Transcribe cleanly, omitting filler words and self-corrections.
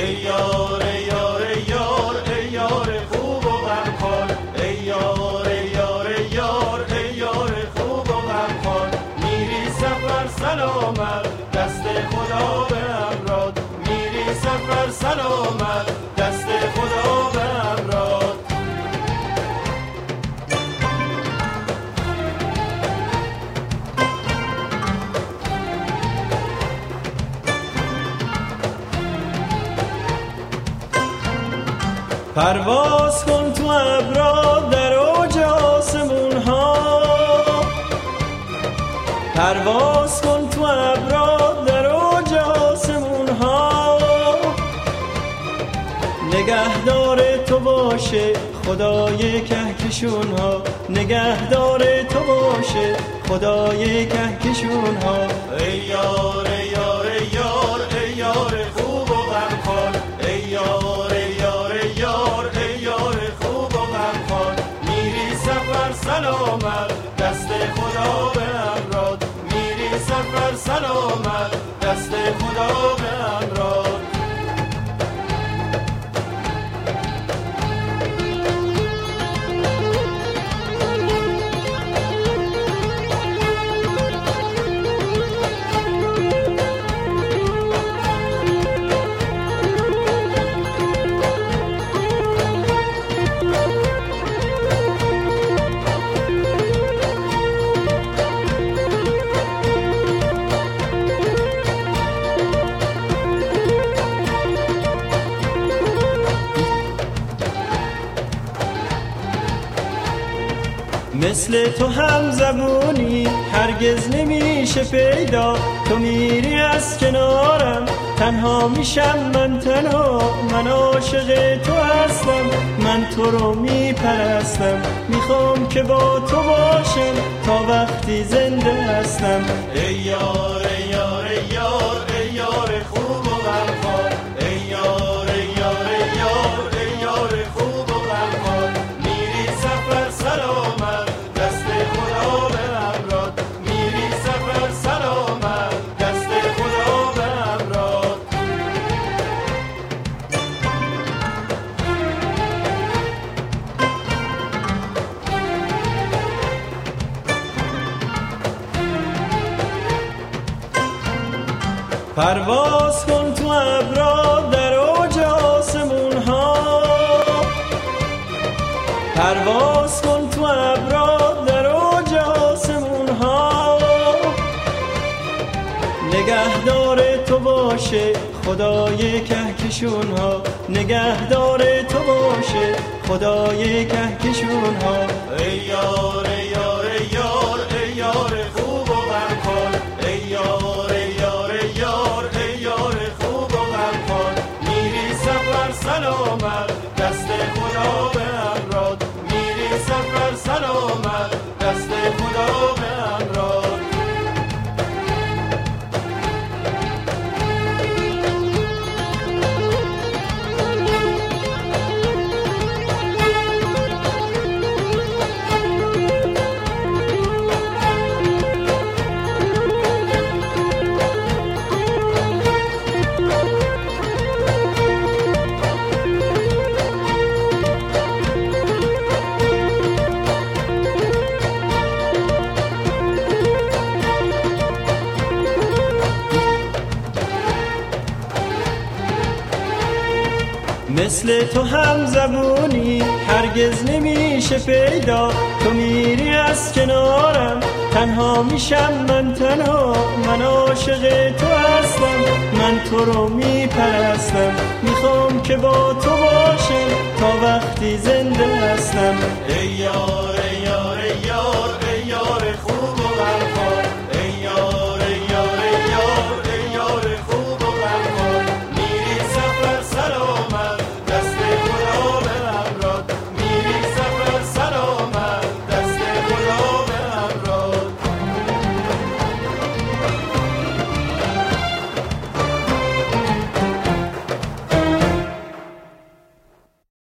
ای یار ای یار ای یار ای یار خوب و غمخوار، ای یار ای یار ای یار ای یار خوب و غمخوار. میری سفر سلامت دست خدا به امراد، میری سفر سلامت دست خدا به امراد. پرواز کن تو ابرا در اوج آسمون ها، پرواز کن تو ابرا در اوج آسمون ها. نگهدار تو باشه خدای کهکشون ها، نگهدار تو باشه خدای کهکشون ها. ای یار ای یار ای یار ای یار خوب و غمخوار، ای یار ای یار ای یار ای یار خوب و غمخوار. میری سفر سلامت دست خدا به امراد، میری سفر سلامت دست خدا به امراد. مثل تو هم زبونی هرگز نمیشه پیدا، تو میری از کنارم تنها میشم من تنها. من عاشق تو هستم، من تو رو میپرستم، میخوام که با تو باشم تا وقتی زنده هستم. ای یار ای یار ای یار ای یار خوب و غمخوار، ای یار ای یار ای یار ای یار خوب و غمخوار. میری سفر سلامت دست خدا به امراد، میری سفر سلامت دست خدا به امراد. پرواز کن تو ابرا در اوج آسمون ها، پرواز کن تو ابرا در اوج آسمون ها. نگهدار تو باشه خدای کهکشون ها، نگهدار تو باشه خدای کهکشون ها. ای یار ای یار ای یار ای یار خوب و غمخوار، ای یار ای یار ای یار ای یار خوب و غمخوار. میری سفر سلامت دست خدا به امراد، میری سفر سلامت دست خدا به امراد. مثل تو هم زبونی هرگز نمیشه پیدا، تو میری از کنارم تنها میشم من تنها. من عاشق تو هستم، من تو رو میپرستم، میخوام که با تو باشم تا وقتی زنده هستم. ای یار